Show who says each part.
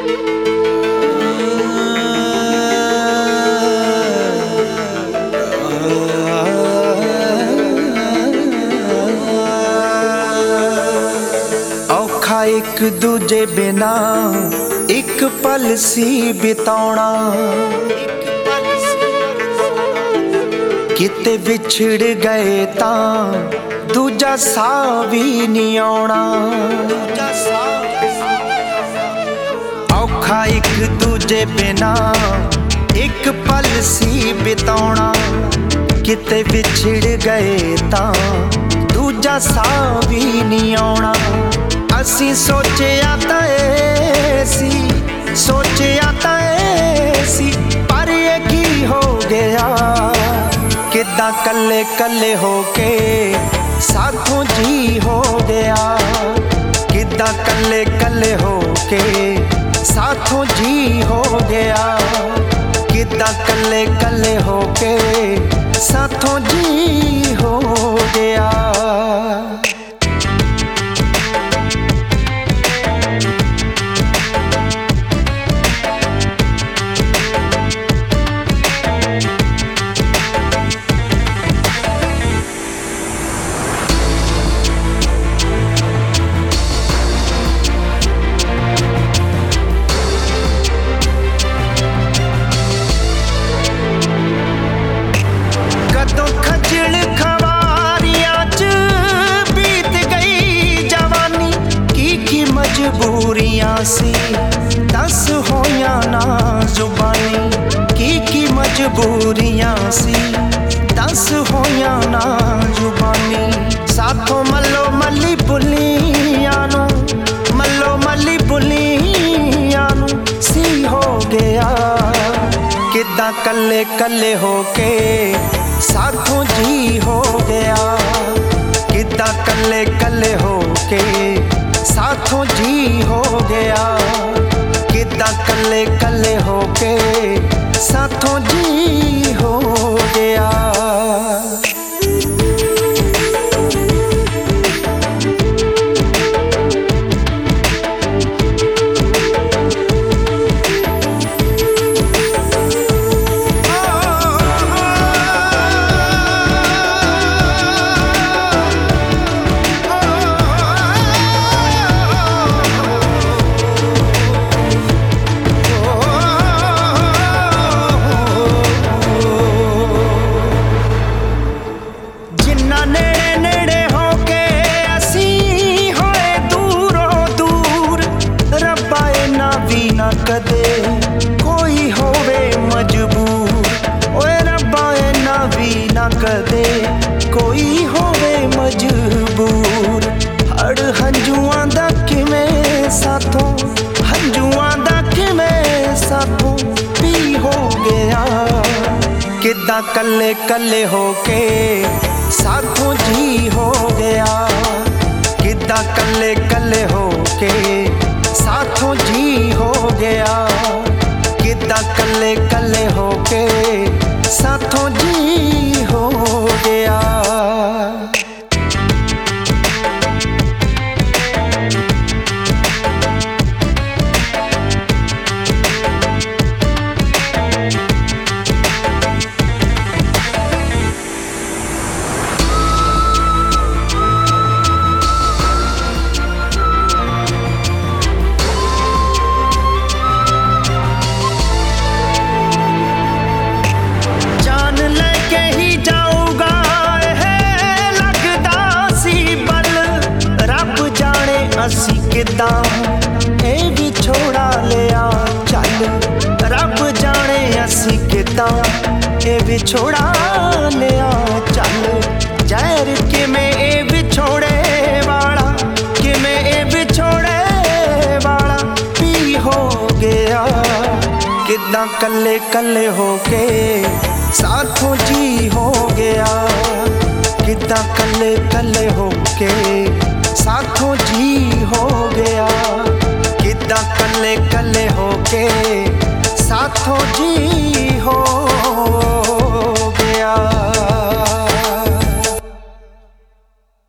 Speaker 1: औखा एक दूजे बिना एक पल सी बिताउणा, किते विछड़ गए तां दूजा साह भी नहीं आउणा। औखा एक दूजे बिना एक पल सी बिताउणा, किते विछड़ गए तां दूजा साह भी नहीं आउणा। असी सोचिया तां ऐ सी, सोचिया तां ऐ सी, पर ये की हो गया। किदां कल्ले कल्ले होके साथों जी हो गया। किदां कल्ले कल्ले होके साथों जी हो गया। किदां कल्ले कल्ले होके साथों जी हो गया। मजबूरियां सी दस होया ना जुबानी, की मजबूरियां सी दस होया ना जुबानी। साथों मल्लो मल्ली बुलियां नू, मल्लो मल्ली बुलियां नू सी हो गया। किदां कल्ले कल्ले होके साथों जी हो गया। किदां कल्ले कल्ले होके साथों जी हो गया। किदां कल्ले कल्ले होके साथों जी हो गया। कदे कोई होवे मजबूर, ओए रब्बा इन्ना भी ना कदे कोई होवे मजबूर। हड़ हंजुआं दा किवें साथों, हंजुआं दा किवें साथों भी हो गया। किदां कल्ले कल्ले होके साथों जी हो गया। किदां कल्ले कल्ले होके साथों जी हो गया। किदां कल्ले कल्ले होके साथों जी हो गया। असी किदां ए विछोड़ा लिया चल, रब जाने असी किदां ए विछोड़ा लिया चल। जहर किमें ए विछोड़े वाला, किमें ए विछोड़े वाला भी हो गया। किदां कल्ले कल्ले होके साथों जी हो गया। किदां कल्ले कल्ले होके साथों जी हो गया। किदां कल्ले कल्ले होके साथों जी हो